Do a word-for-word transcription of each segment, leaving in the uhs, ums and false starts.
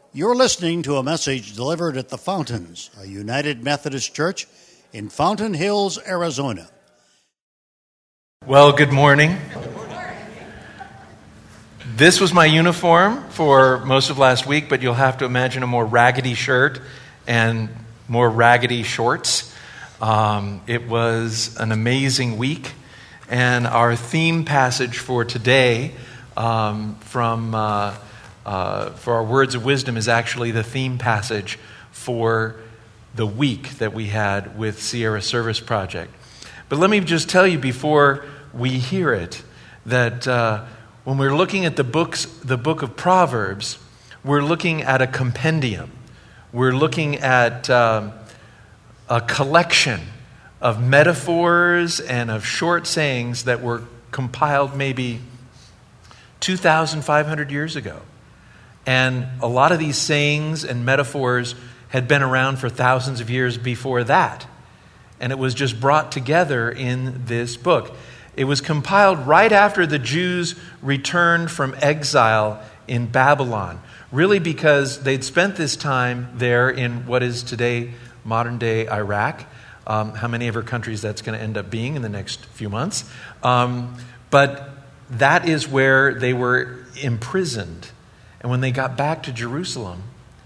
You're listening to a message delivered at the Fountains, a United Methodist Church in Fountain Hills, Arizona. Well, good morning. This was my uniform for most of last week, but you'll have to imagine a more raggedy shirt and more raggedy shorts. Um, it was an amazing week, and our theme passage for today um, from... Uh, Uh, for our words of wisdom is actually the theme passage for the week that we had with Sierra Service Project. But let me just tell you before we hear it that uh, when we're looking at the books, the book of Proverbs, we're looking at a compendium. We're looking at um, a collection of metaphors and of short sayings that were compiled maybe two thousand five hundred years ago. And a lot of these sayings and metaphors had been around for thousands of years before that. And it was just brought together in this book. It was compiled right after the Jews returned from exile in Babylon. Really because they'd spent this time there in what is today modern-day Iraq. Um, how many ever countries that's going to end up being in the next few months. Um, but that is where they were imprisoned. And when they got back to Jerusalem,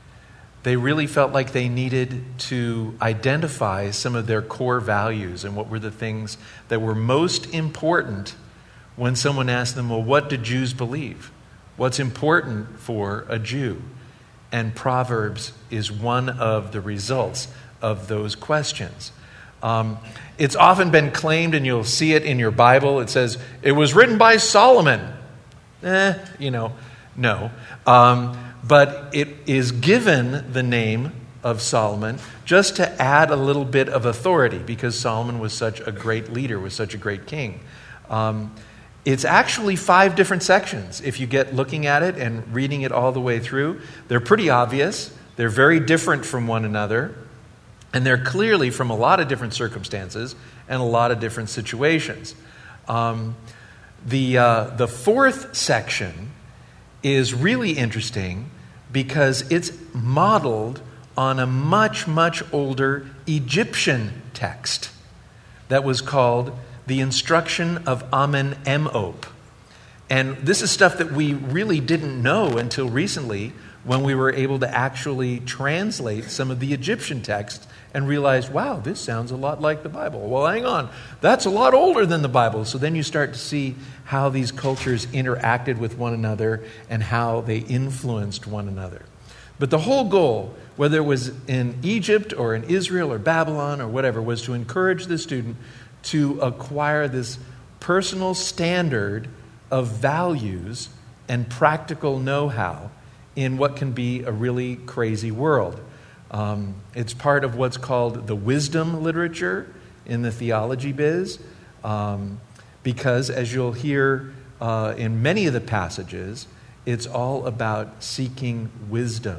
they really felt like they needed to identify some of their core values and what were the things that were most important when someone asked them, well, what do Jews believe? What's important for a Jew? And Proverbs is one of the results of those questions. Um, it's often been claimed, and you'll see it in your Bible, it says, it was written by Solomon. Eh, you know, no. Um, but it is given the name of Solomon just to add a little bit of authority because Solomon was such a great leader, was such a great king. Um, it's actually five different sections. If you get looking at it and reading it all the way through, they're pretty obvious. They're very different from one another. And they're clearly from a lot of different circumstances and a lot of different situations. Um, the uh, the fourth section is really interesting because it's modeled on a much, much older Egyptian text that was called the Instruction of Amen-Em-Op. And this is stuff that we really didn't know until recently when we were able to actually translate some of the Egyptian texts and realize, wow, this sounds a lot like the Bible. Well, hang on, that's a lot older than the Bible. So then you start to see how these cultures interacted with one another and how they influenced one another. But the whole goal, whether it was in Egypt or in Israel or Babylon or whatever, was to encourage the student to acquire this personal standard of values and practical know-how in what can be a really crazy world. Um, it's part of what's called the wisdom literature in the theology biz, um, because as you'll hear uh, in many of the passages, it's all about seeking wisdom.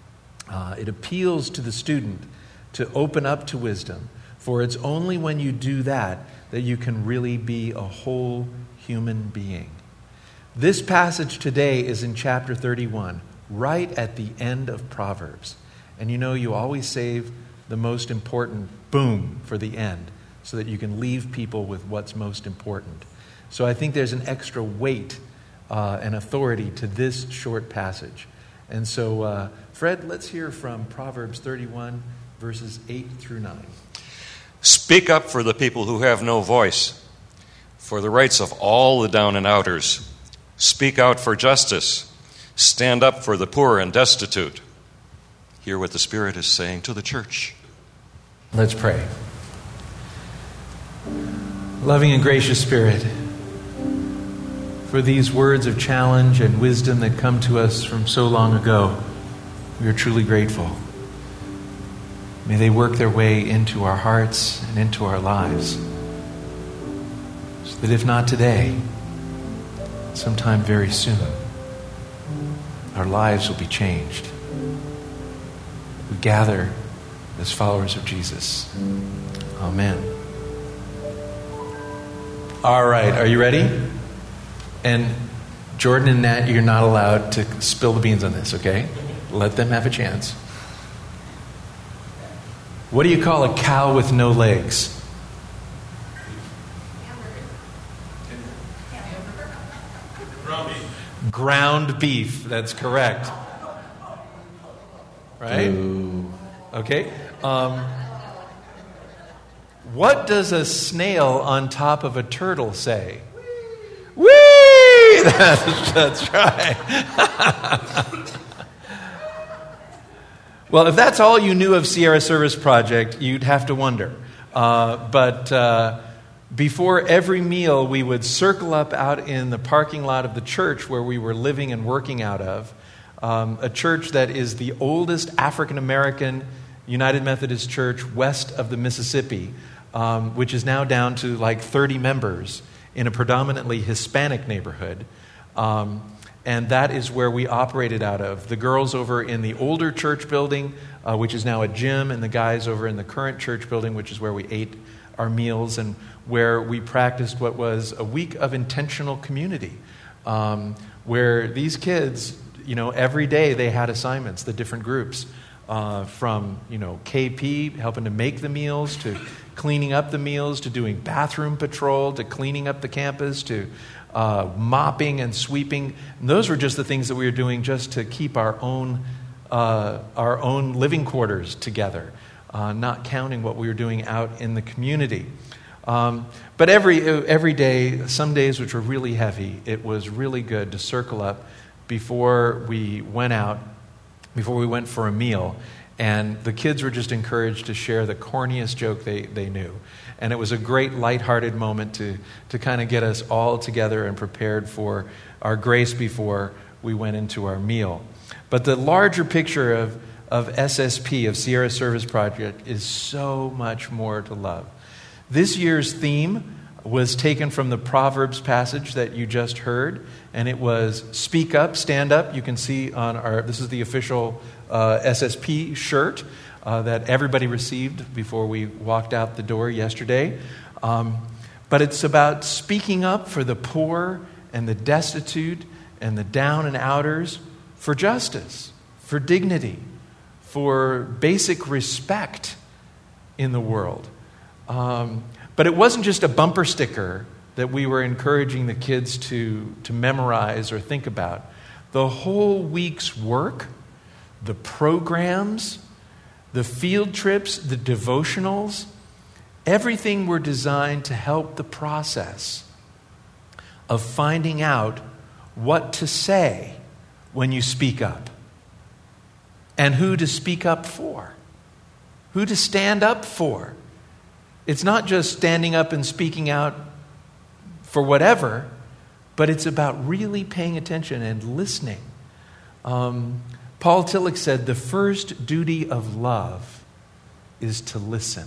Uh, it appeals to the student to open up to wisdom, for it's only when you do that that you can really be a whole human being. This passage today is in chapter thirty-one, right at the end of Proverbs. And you know, you always save the most important boom for the end so that you can leave people with what's most important. So I think there's an extra weight uh, and authority to this short passage. And so, uh, Fred, let's hear from Proverbs thirty-one, verses eight through nine. Speak up for the people who have no voice, for the rights of all the down and outers. Speak out for justice. Stand up for the poor and destitute. Hear what the Spirit is saying to the church. Let's pray. Loving and gracious Spirit, for these words of challenge and wisdom that come to us from so long ago, we are truly grateful. May they work their way into our hearts and into our lives, so that if not today, sometime very soon, our lives will be changed. We gather as followers of Jesus. Amen. All right, are you ready? And Jordan and Nat, you're not allowed to spill the beans on this, okay? Let them have a chance. What do you call a cow with no legs? Ground beef. That's correct. Right? Ooh. Okay. Um, what does a snail on top of a turtle say? Whee! That's, that's right. Well, if that's all you knew of Sierra Service Project, you'd have to wonder. Uh, but uh, before every meal, we would circle up out in the parking lot of the church where we were living and working out of, um, a church that is the oldest African-American United Methodist Church west of the Mississippi, um, which is now down to like thirty members in a predominantly Hispanic neighborhood. Um, and that is where we operated out of. The girls over in the older church building, uh, which is now a gym, and the guys over in the current church building, which is where we ate our meals and where we practiced what was a week of intentional community, um, where these kids, you know, every day they had assignments, the different groups, uh, from, you know, K P, helping to make the meals, to cleaning up the meals, to doing bathroom patrol, to cleaning up the campus, to uh, mopping and sweeping. And those were just the things that we were doing just to keep our own uh, our own living quarters together, uh, not counting what we were doing out in the community. Um, but every every day, some days which were really heavy, it was really good to circle up before we went out, before we went for a meal. And the kids were just encouraged to share the corniest joke they, they knew. And it was a great lighthearted moment to, to kind of get us all together and prepared for our grace before we went into our meal. But the larger picture of, of S S P, of Sierra Service Project, is so much more to love. This year's theme was taken from the Proverbs passage that you just heard, and it was speak up, stand up. You can see on our, this is the official uh, S S P shirt uh, that everybody received before we walked out the door yesterday. Um, but it's about speaking up for the poor and the destitute and the down and outers, for justice, for dignity, for basic respect in the world. Um, but it wasn't just a bumper sticker that we were encouraging the kids to, to memorize or think about. The whole week's work, the programs, the field trips, the devotionals, everything were designed to help the process of finding out what to say when you speak up, and who to speak up for, who to stand up for. It's not just standing up and speaking out for whatever, but it's about really paying attention and listening. Um, Paul Tillich said, the first duty of love is to listen.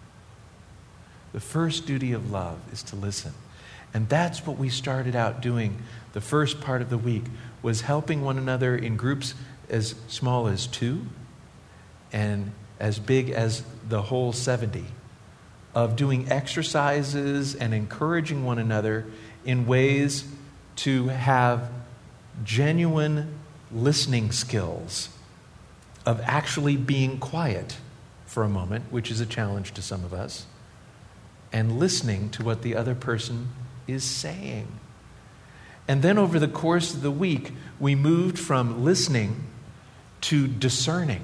The first duty of love is to listen. And that's what we started out doing the first part of the week, was helping one another in groups as small as two and as big as the whole seventy, of doing exercises and encouraging one another in ways to have genuine listening skills, of actually being quiet for a moment, which is a challenge to some of us, and listening to what the other person is saying. And then over the course of the week, we moved from listening to discerning,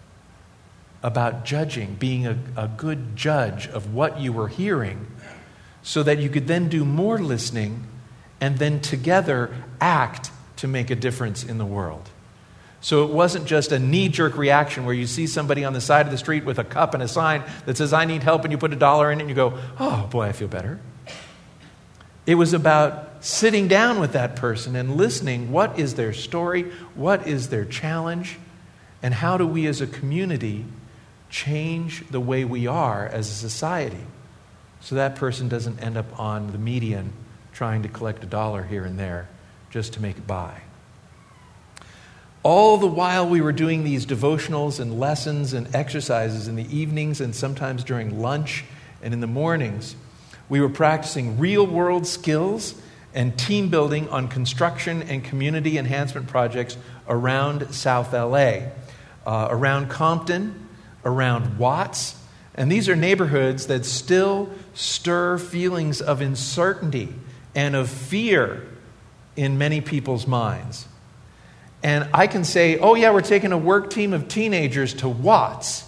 about judging, being a, a good judge of what you were hearing, so that you could then do more listening and then together act to make a difference in the world. So it wasn't just a knee-jerk reaction where you see somebody on the side of the street with a cup and a sign that says, I need help, and you put a dollar in it and you go, oh boy, I feel better. It was about sitting down with that person and listening. What is their story? What is their challenge? And how do we as a community change the way we are as a society so that person doesn't end up on the median trying to collect a dollar here and there just to make it by. All the while we were doing these devotionals and lessons and exercises in the evenings and sometimes during lunch and in the mornings, we were practicing real-world skills and team building on construction and community enhancement projects around South L A, uh, around Compton, around Watts. And these are neighborhoods that still stir feelings of uncertainty and of fear in many people's minds. And I can say, oh yeah, we're taking a work team of teenagers to Watts.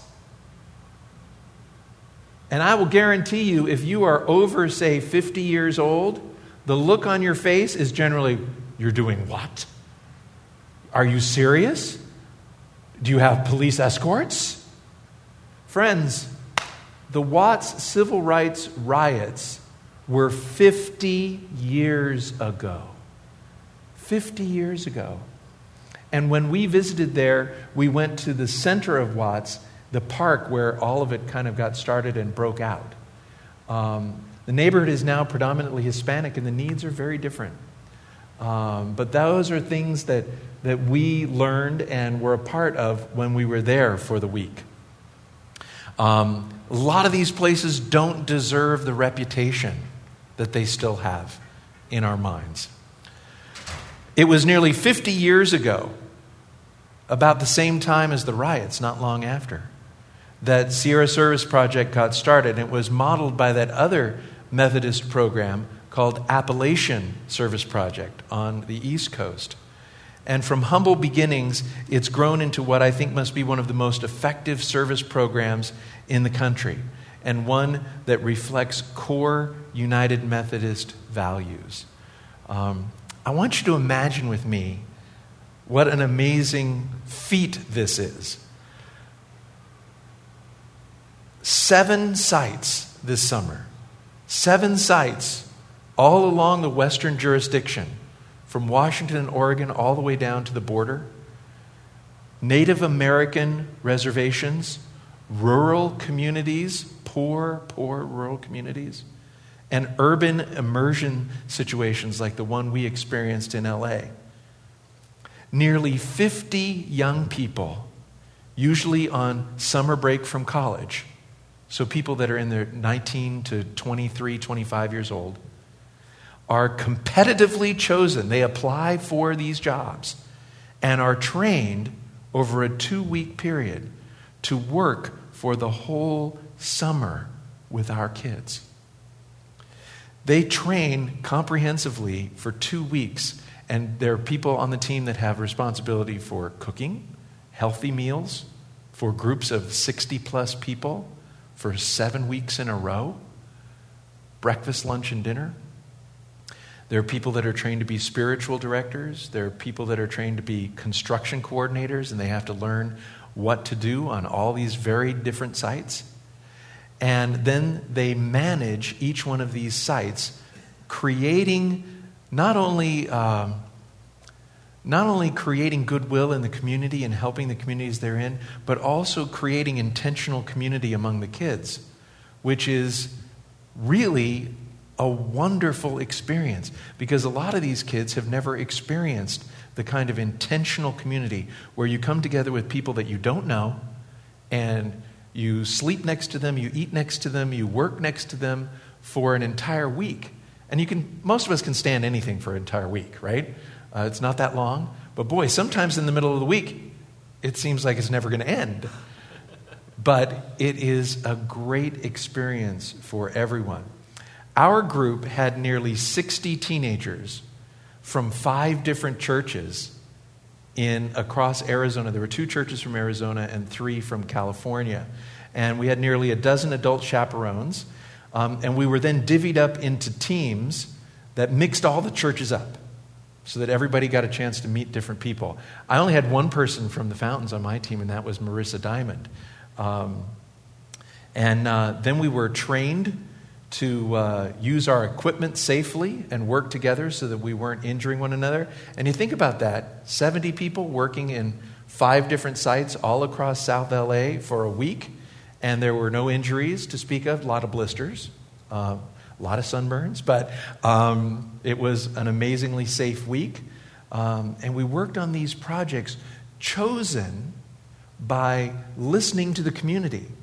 And I will guarantee you, if you are over, say, fifty years old, the look on your face is generally, you're doing what? Are you serious? Do you have police escorts? Friends, the Watts civil rights riots were fifty years ago. fifty years ago. And when we visited there, we went to the center of Watts, the park where all of it kind of got started and broke out. Um, the neighborhood is now predominantly Hispanic, and the needs are very different. Um, but those are things that, that we learned and were a part of when we were there for the week. Um, a lot of these places don't deserve the reputation that they still have in our minds. It was nearly fifty years ago, about the same time as the riots, not long after, that Sierra Service Project got started. It was modeled by that other Methodist program called Appalachian Service Project on the East Coast. And from humble beginnings, it's grown into what I think must be one of the most effective service programs in the country, and one that reflects core United Methodist values. Um, I want you to imagine with me what an amazing feat this is. Seven sites this summer. Seven sites all along the western jurisdiction, from Washington and Oregon all the way down to the border. Native American reservations, rural communities, poor, poor rural communities, and urban immersion situations like the one we experienced in L A. Nearly fifty young people, usually on summer break from college, so people that are in their nineteen to twenty-three, twenty-five years old, are competitively chosen. They apply for these jobs and are trained over a two-week period to work for the whole summer with our kids. They train comprehensively for two weeks, and there are people on the team that have responsibility for cooking, healthy meals, for groups of sixty plus people for seven weeks in a row, breakfast, lunch, and dinner. There are people that are trained to be spiritual directors. There are people that are trained to be construction coordinators, and they have to learn what to do on all these very different sites. And then they manage each one of these sites, creating not only um, not only creating goodwill in the community and helping the communities they're in, but also creating intentional community among the kids, which is really a wonderful experience, because a lot of these kids have never experienced the kind of intentional community where you come together with people that you don't know, and you sleep next to them, you eat next to them, you work next to them for an entire week. And you can, most of us can stand anything for an entire week, right? Uh, it's not that long. But boy, sometimes in the middle of the week, it seems like it's never going to end. But it is a great experience for everyone. Our group had nearly sixty teenagers from five different churches in across Arizona. There were two churches from Arizona and three from California. And we had nearly a dozen adult chaperones. Um, and we were then divvied up into teams that mixed all the churches up so that everybody got a chance to meet different people. I only had one person from the Fountains on my team, and that was Marissa Diamond. Um, and uh, then we were trained to uh, use our equipment safely and work together so that we weren't injuring one another. And you think about that, seventy people working in five different sites all across South L A for a week, and there were no injuries to speak of, a lot of blisters, uh, a lot of sunburns, but um, it was an amazingly safe week. Um, and we worked on these projects chosen by listening to the community.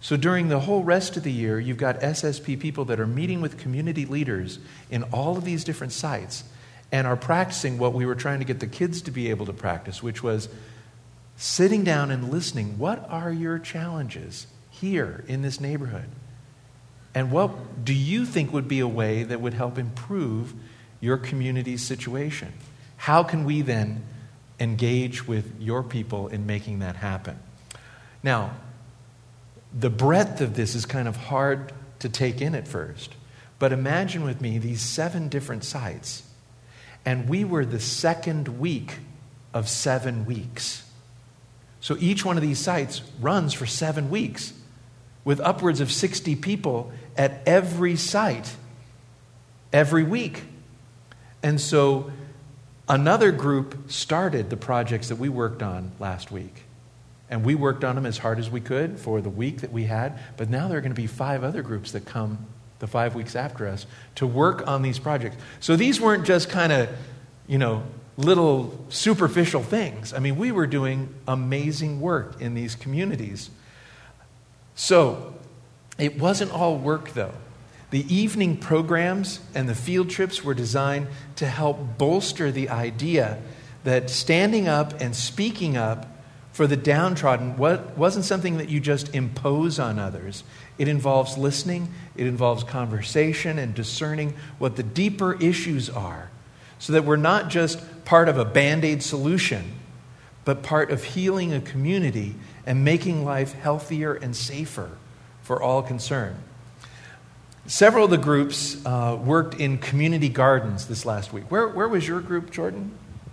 So during the whole rest of the year, you've got S S P people that are meeting with community leaders in all of these different sites and are practicing what we were trying to get the kids to be able to practice, which was sitting down and listening. What are your challenges here in this neighborhood? And what do you think would be a way that would help improve your community's situation? How can we then engage with your people in making that happen? Now, the breadth of this is kind of hard to take in at first. But imagine with me these seven different sites. And we were the second week of seven weeks. So each one of these sites runs for seven weeks with upwards of sixty people at every site every week. And so another group started the projects that we worked on last week. And we worked on them as hard as we could for the week that we had. But now there are going to be five other groups that come the five weeks after us to work on these projects. So these weren't just kind of, you know, little superficial things. I mean, we were doing amazing work in these communities. So it wasn't all work, though. The evening programs and the field trips were designed to help bolster the idea that standing up and speaking up for the downtrodden wasn't something that you just impose on others. It involves listening, it involves conversation and discerning what the deeper issues are, so that we're not just part of a Band-Aid solution, but part of healing a community and making life healthier and safer for all concerned. Several of the groups uh, worked in community gardens this last week. Where, where was your group, Jordan?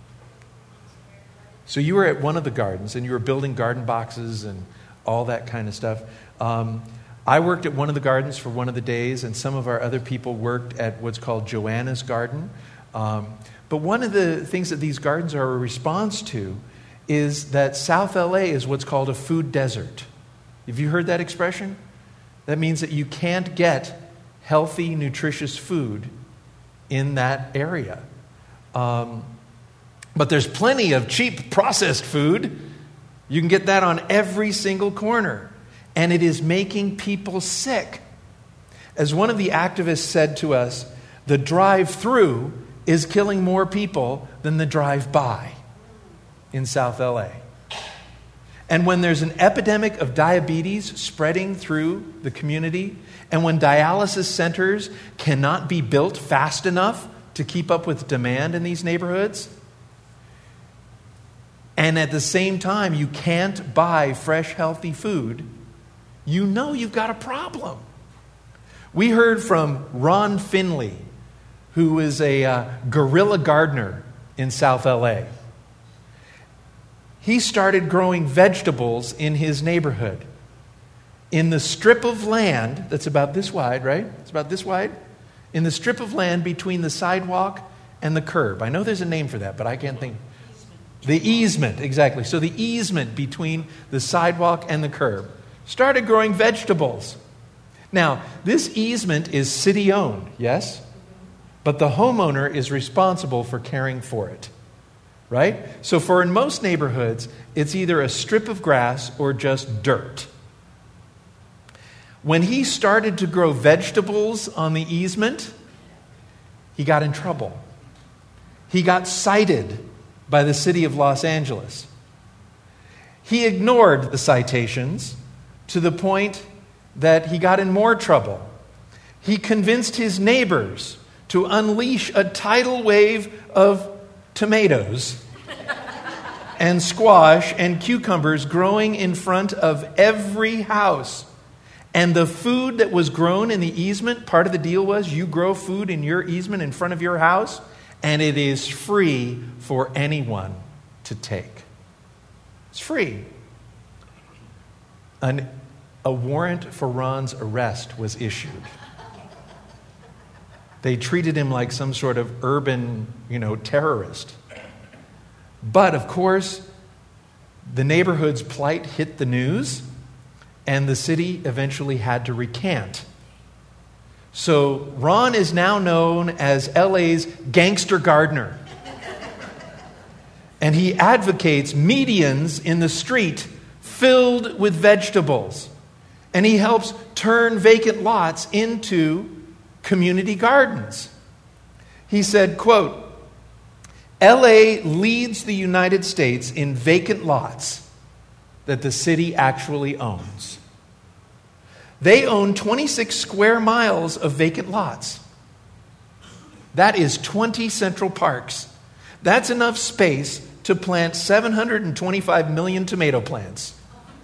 So you were at one of the gardens, and you were building garden boxes and all that kind of stuff. Um, I worked at one of the gardens for one of the days, and some of our other people worked at what's called Joanna's Garden. Um, but one of the things that these gardens are a response to is that South L A is what's called a food desert. Have you heard that expression? That means that you can't get healthy, nutritious food in that area. Um, but there's plenty of cheap processed food. You can get that on every single corner. And it is making people sick. As one of the activists said to us, the drive-through is killing more people than the drive-by in South L A. And when there's an epidemic of diabetes spreading through the community, and when dialysis centers cannot be built fast enough to keep up with demand in these neighborhoods, and at the same time you can't buy fresh, healthy food, you know you've got a problem. We heard from Ron Finley, who is a uh, guerrilla gardener in South L A. He started growing vegetables in his neighborhood. In the strip of land that's about this wide, right? It's about this wide. In the strip of land between the sidewalk and the curb. I know there's a name for that, but I can't think. The easement, exactly. So the easement between the sidewalk and the curb. Started growing vegetables. Now, this easement is city-owned, yes? But the homeowner is responsible for caring for it, right? So for in most neighborhoods, it's either a strip of grass or just dirt. When he started to grow vegetables on the easement, he got in trouble. He got cited by the city of Los Angeles. He ignored the citations to the point that he got in more trouble. He convinced his neighbors to unleash a tidal wave of tomatoes and squash and cucumbers growing in front of every house. And the food that was grown in the easement, part of the deal was you grow food in your easement in front of your house, and it is free for anyone to take. It's free. An, a warrant for Ron's arrest was issued. They treated him like some sort of urban, you know, terrorist. But, of course, the neighborhood's plight hit the news, and the city eventually had to recant. So Ron is now known as L A's gangster gardener. And he advocates medians in the street filled with vegetables. And he helps turn vacant lots into community gardens. He said, quote, L A leads the United States in vacant lots that the city actually owns. They own twenty-six square miles of vacant lots. That is twenty Central Parks. That's enough space to plant seven hundred twenty-five million tomato plants.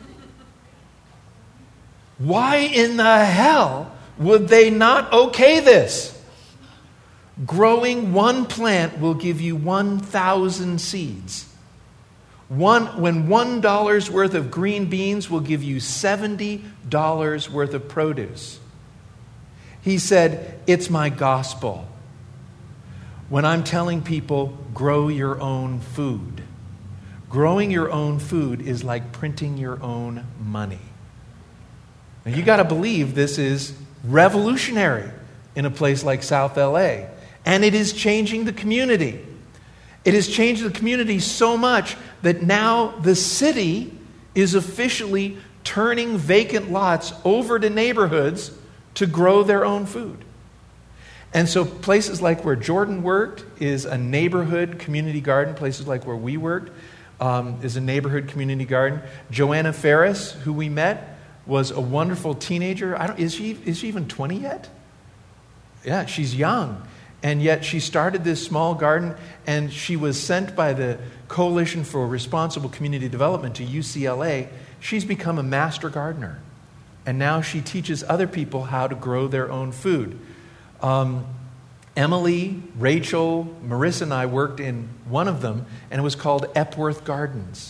Why in the hell would they not okay this? Growing one plant will give you one thousand seeds. One, when one dollar's worth of green beans will give you seventy dollars worth of produce. He said, it's my gospel. When I'm telling people, grow your own food. Growing your own food is like printing your own money. Now you got to believe this is revolutionary in a place like South L A. And it is changing the community. It has changed the community so much that now the city is officially turning vacant lots over to neighborhoods to grow their own food. And so places like where Jordan worked is a neighborhood community garden. Places like where we worked um, is a neighborhood community garden. Joanna Ferris, who we met, was a wonderful teenager. I don't, is she, is she even twenty yet? Yeah, she's young. And yet she started this small garden, and she was sent by the Coalition for Responsible Community Development to U C L A. She's become a master gardener. And now she teaches other people how to grow their own food. Um, Emily, Rachel, Marissa, and I worked in one of them, and it was called Epworth Gardens.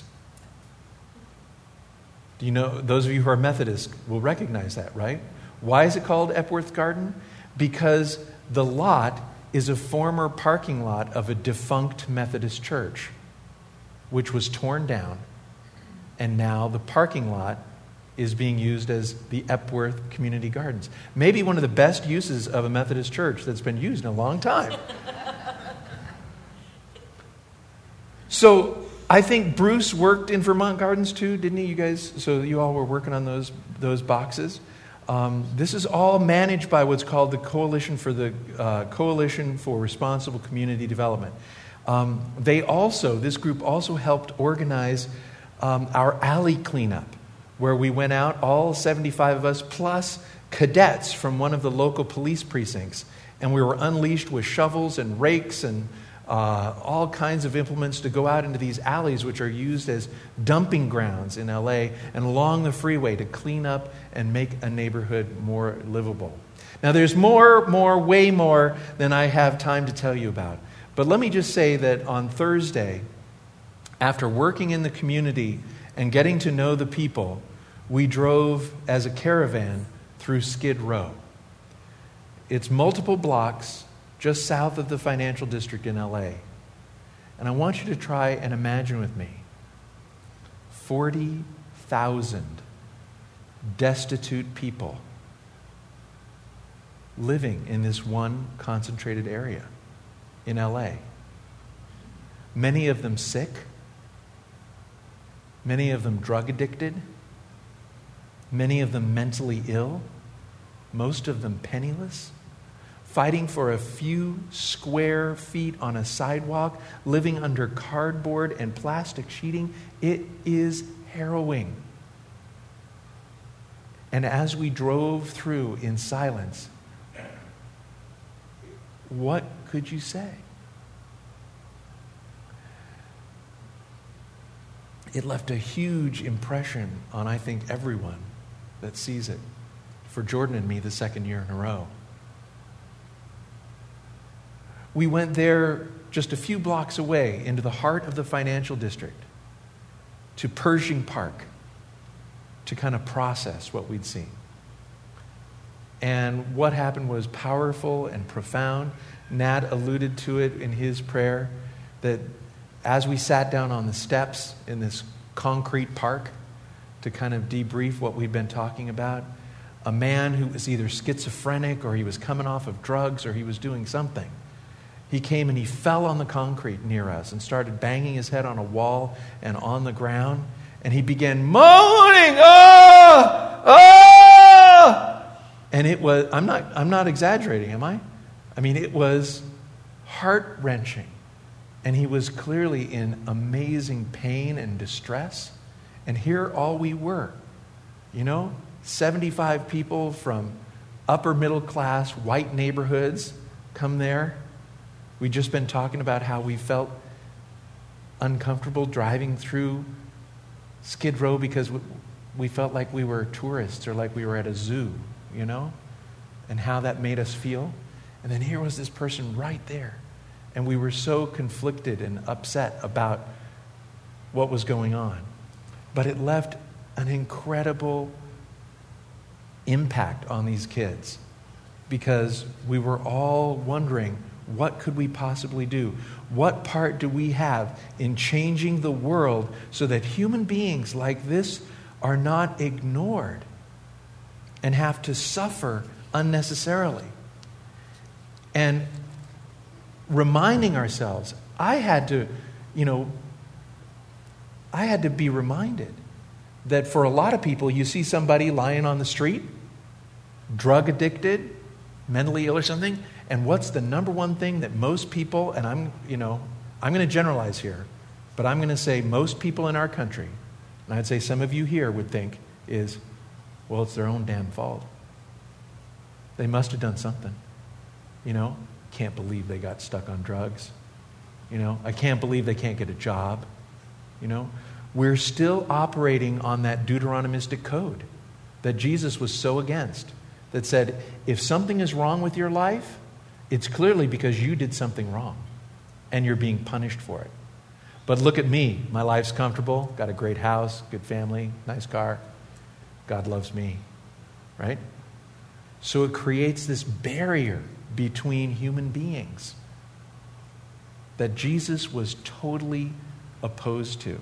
Do you know, those of you who are Methodist will recognize that, right? Why is it called Epworth Garden? Because the lot is a former parking lot of a defunct Methodist church, which was torn down, and now the parking lot is being used as the Epworth Community Gardens. Maybe one of the best uses of a Methodist church that's been used in a long time. So I think Bruce worked in Vermont Gardens too, didn't he, you guys? So you all were working on those those boxes. Um, this is all managed by what's called the Coalition for the uh, Coalition for Responsible Community Development. Um, they also, this group also helped organize um, our alley cleanup, where we went out, all seventy-five of us, plus cadets from one of the local police precincts, and we were unleashed with shovels and rakes and uh, all kinds of implements to go out into these alleys, which are used as dumping grounds in L A and along the freeway to clean up and make a neighborhood more livable. Now, there's more, more, way more than I have time to tell you about. But let me just say that on Thursday, after working in the community and getting to know the people, we drove as a caravan through Skid Row. It's multiple blocks just south of the financial district in L A. And I want you to try and imagine with me forty thousand destitute people living in this one concentrated area in L A. Many of them sick, many of them drug addicted, many of them mentally ill, most of them penniless, fighting for a few square feet on a sidewalk, living under cardboard and plastic sheeting. It is harrowing. And as we drove through in silence, what could you say? It left a huge impression on, I think, everyone that sees it. For Jordan and me, the second year in a row. We went there just a few blocks away into the heart of the financial district to Pershing Park to kind of process what we'd seen. And what happened was powerful and profound. Nat alluded to it in his prayer, that as we sat down on the steps in this concrete park to kind of debrief what we'd been talking about, a man who was either schizophrenic or he was coming off of drugs or he was doing something, he came and he fell on the concrete near us and started banging his head on a wall and on the ground, and he began moaning, "Oh! Oh!" And it was, I'm not, I'm not exaggerating, am I? I mean, it was heart-wrenching. And he was clearly in amazing pain and distress. And here all we were, you know, seventy-five people from upper middle class, white neighborhoods come there. We've just been talking about how we felt uncomfortable driving through Skid Row because we felt like we were tourists or like we were at a zoo, you know, and how that made us feel. And then here was this person right there. And we were so conflicted and upset about what was going on. But it left an incredible impact on these kids because we were all wondering, what could we possibly do? What part do we have in changing the world so that human beings like this are not ignored and have to suffer unnecessarily? And reminding ourselves, I had to, you know, I had to be reminded that for a lot of people, you see somebody lying on the street, drug addicted, mentally ill or something, and what's the number one thing that most people, and I'm, you know, I'm going to generalize here, but I'm going to say most people in our country, and I'd say some of you here would think is, well, it's their own damn fault. They must have done something. You know, can't believe they got stuck on drugs. You know, I can't believe they can't get a job. You know, we're still operating on that Deuteronomistic code that Jesus was so against, that said, if something is wrong with your life, it's clearly because you did something wrong and you're being punished for it. But look at me. My life's comfortable, got a great house, good family, nice car. God loves me, right? So it creates this barrier between human beings that Jesus was totally opposed to.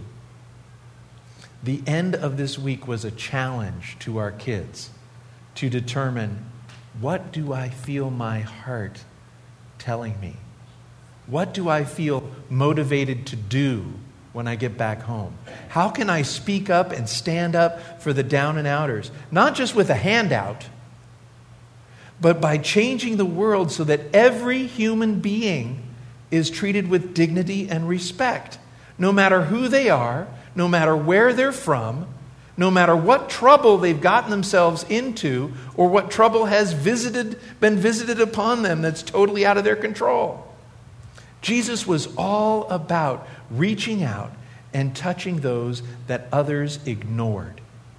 The end of this week was a challenge to our kids to determine, what do I feel my heart telling me? What do I feel motivated to do when I get back home? How can I speak up and stand up for the down and outers? Not just with a handout, but by changing the world so that every human being is treated with dignity and respect, no matter who they are, no matter where they're from, no matter what trouble they've gotten themselves into or what trouble has visited, been visited upon them that's totally out of their control. Jesus was all about reaching out and touching those that others ignored,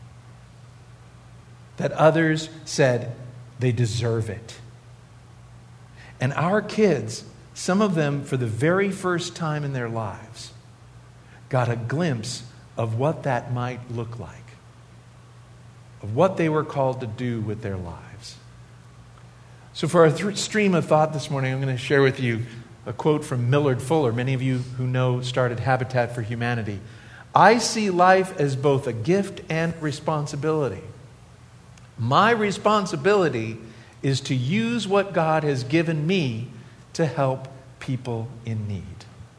that others said they deserve it. And our kids, some of them for the very first time in their lives, got a glimpse of what that might look like, of what they were called to do with their lives. So for our th- stream of thought this morning, I'm going to share with you a quote from Millard Fuller. Many of you who know started Habitat for Humanity. I see life as both a gift and responsibility. My responsibility is to use what God has given me to help people in need.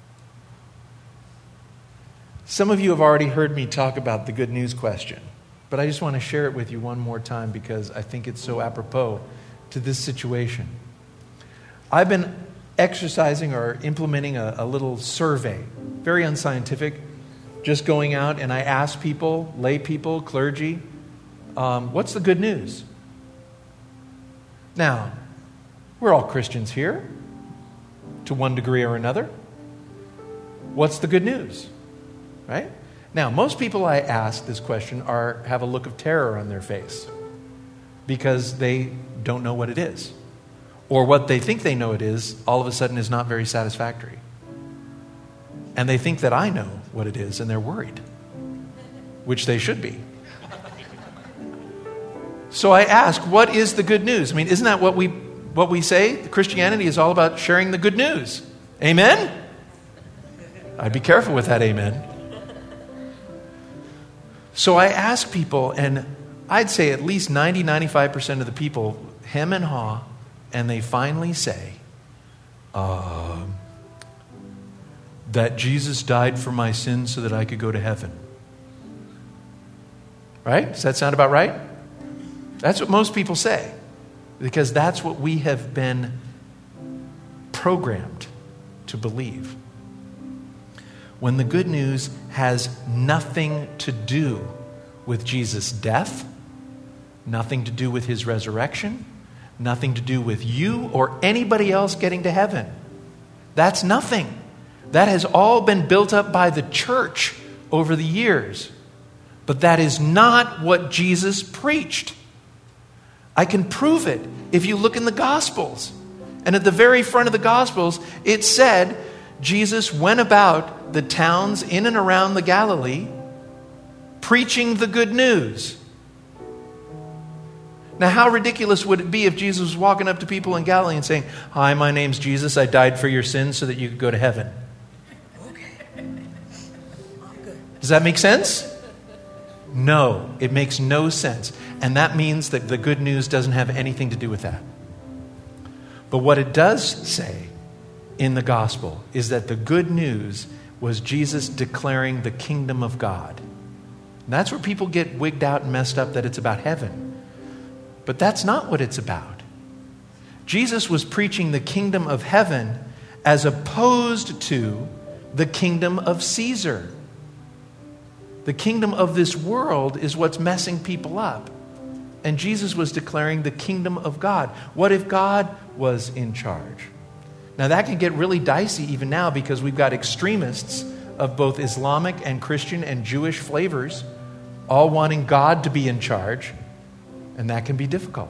Some of you have already heard me talk about the good news question, but I just want to share it with you one more time because I think it's so apropos to this situation. I've been exercising or implementing a, a little survey, very unscientific, just going out and I ask people, lay people, clergy, um, what's the good news? Now, we're all Christians here, to one degree or another. What's the good news? Right? Now, most people I ask this question are have a look of terror on their face because they don't know what it is. Or what they think they know it is, all of a sudden is not very satisfactory. And they think that I know what it is, and they're worried, which they should be. So I ask, what is the good news? I mean, isn't that what we what we say? Christianity is all about sharing the good news. Amen? I'd be careful with that amen. So I ask people, and I'd say at least ninety, ninety-five percent of the people hem and haw, and they finally say uh, that Jesus died for my sins so that I could go to heaven. Right? Does that sound about right? That's what most people say. because that's what we have been programmed to believe. When the good news has nothing to do with Jesus' death, nothing to do with his resurrection, nothing to do with you or anybody else getting to heaven. That's nothing. That has all been built up by the church over the years. But that is not what Jesus preached. I can prove it if you look in the Gospels. And at the very front of the Gospels, it said Jesus went about the towns in and around the Galilee preaching the good news. Now, how ridiculous would it be if Jesus was walking up to people in Galilee and saying, "Hi, my name's Jesus. I died for your sins so that you could go to heaven." Does that make sense? No, it makes no sense. And that means that the good news doesn't have anything to do with that. But what it does say in the gospel is that the good news was Jesus declaring the kingdom of God. And that's where people get wigged out and messed up, that it's about heaven. But that's not what it's about. Jesus was preaching the kingdom of heaven as opposed to the kingdom of Caesar. The kingdom of this world is what's messing people up. And Jesus was declaring the kingdom of God. What if God was in charge? Now that can get really dicey even now, because we've got extremists of both Islamic and Christian and Jewish flavors all wanting God to be in charge. And that can be difficult.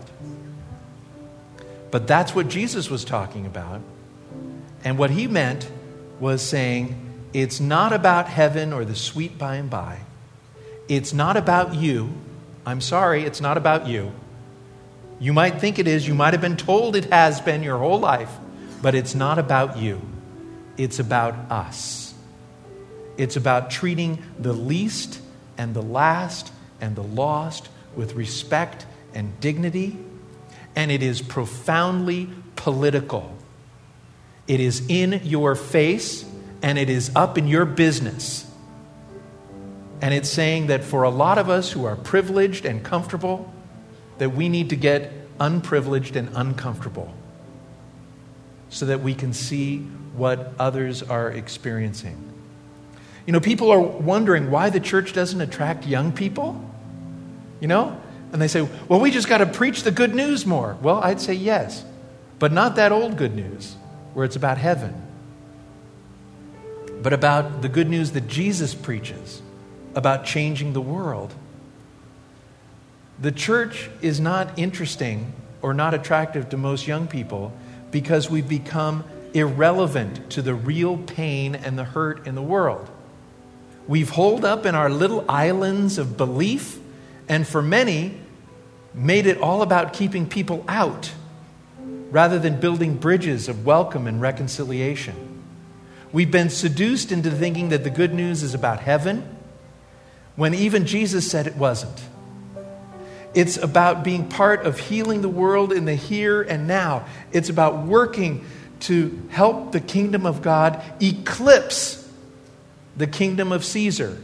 But that's what Jesus was talking about. And what he meant was saying, it's not about heaven or the sweet by and by. It's not about you. I'm sorry, it's not about you. You might think it is. You might have been told it has been your whole life. But it's not about you. It's about us. It's about treating the least and the last and the lost with respect and dignity. And it is profoundly political. It is in your face and it is up in your business. And it's saying that for a lot of us who are privileged and comfortable, that we need to get unprivileged and uncomfortable so that we can see what others are experiencing. You know, people are wondering why the church doesn't attract young people. You know? And they say, well, we just got to preach the good news more. Well, I'd say yes, but not that old good news where it's about heaven, but about the good news that Jesus preaches about changing the world. The church is not interesting or not attractive to most young people because we've become irrelevant to the real pain and the hurt in the world. We've holed up in our little islands of belief, and for many, made it all about keeping people out rather than building bridges of welcome and reconciliation. We've been seduced into thinking that the good news is about heaven when even Jesus said it wasn't. It's about being part of healing the world in the here and now. It's about working to help the kingdom of God eclipse the kingdom of Caesar,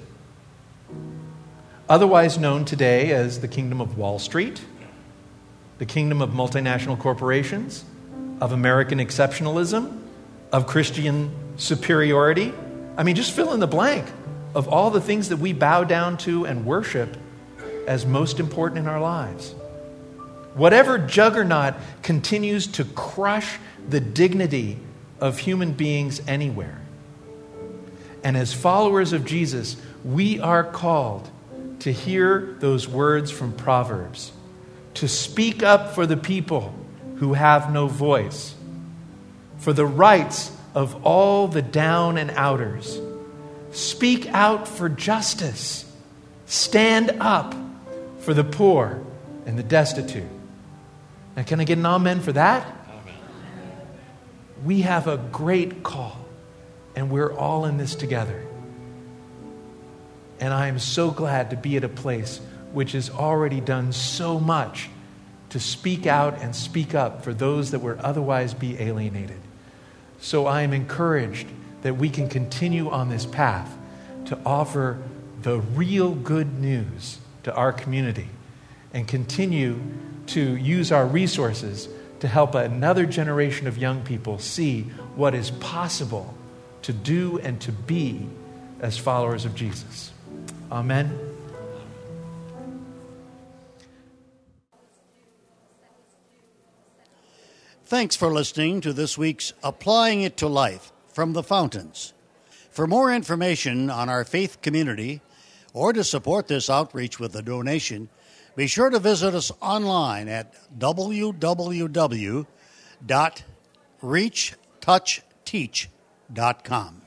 otherwise known today as the kingdom of Wall Street, the kingdom of multinational corporations, of American exceptionalism, of Christian superiority. I mean, just fill in the blank of all the things that we bow down to and worship as most important in our lives. Whatever juggernaut continues to crush the dignity of human beings anywhere. And as followers of Jesus, we are called to hear those words from Proverbs, to speak up for the people who have no voice, for the rights of all the down and outers. Speak out for justice. Stand up for the poor and the destitute. Now, can I get an amen for that? Amen. We have a great call, and we're all in this together. And I am so glad to be at a place which has already done so much to speak out and speak up for those that would otherwise be alienated. So I am encouraged that we can continue on this path to offer the real good news to our community and continue to use our resources to help another generation of young people see what is possible to do and to be as followers of Jesus. Amen. Thanks for listening to this week's Applying It to Life from the Fountains. For more information on our faith community or to support this outreach with a donation, be sure to visit us online at w w w dot reach touch teach dot com.